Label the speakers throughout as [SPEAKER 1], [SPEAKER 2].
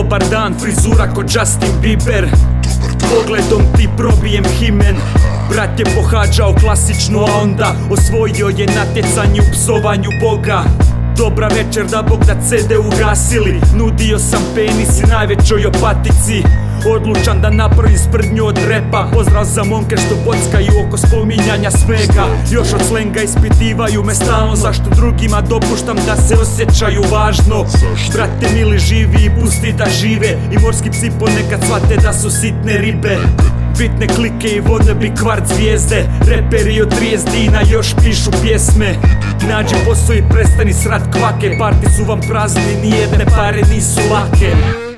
[SPEAKER 1] Dobar dan, frizura ko Justin Bieber. Pogledom ti probijem himen. Brat je pohađao klasičnu, a onda osvojio je natjecanje u psovanju Boga. Dobra večer, da Bog da CD ugasili. Nudio sam penis i najvećoj opatici. Odlučan da napravim sprdnju od repa. Pozdrav za momke što bockaju oko spominjanja svega. Još od slenga ispitivaju me stalno, zašto drugima dopuštam da se osjećaju važno. Brate mili, živi i pusti da žive. I morski psi ponekad shvate da su sitne ribe. Bitne klike i vode bi kvart zvijezde. Reperi od 30 dina još pišu pjesme. Nađi posao i prestani srat kvake. Parti su vam prazni, nijedne pare nisu lake.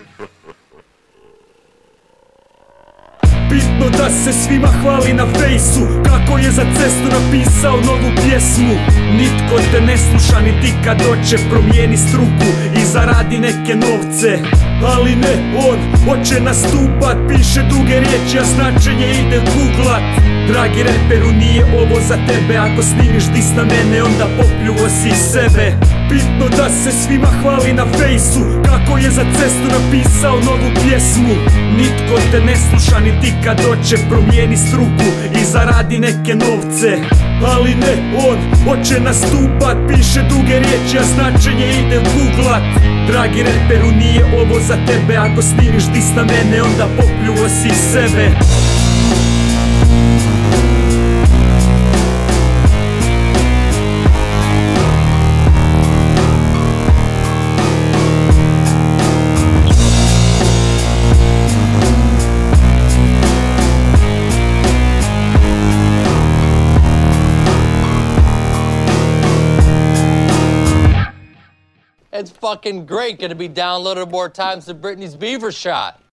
[SPEAKER 1] Bitno da se svima hvali na fejsu, kako je za cestu napisao novu pjesmu. Nitko te ne sluša ni ti kad hoće promijeni struku i zaradi neke novce. Ali ne, on hoće nastupat, piše duge riječi, a značenje ide googlat. Dragi reperu, nije ovo za tebe, ako snimiš dis na mene onda popljuvo si sebe. Bitno da se svima hvali na fejsu, kako je za cestu napisao novu pjesmu. Nitko te ne sluša ni ti kad hoće promijeni struku i zaradi neke novce. Ali ne, on hoće nastupat, piše duge riječi, a značenje ide googlat. Dragi reperu, nije ovo za tebe, ako snimiš dis na mene onda popljuvo si sebe.
[SPEAKER 2] It's fucking great. Gonna be downloaded more times than Britney's Beaver shot.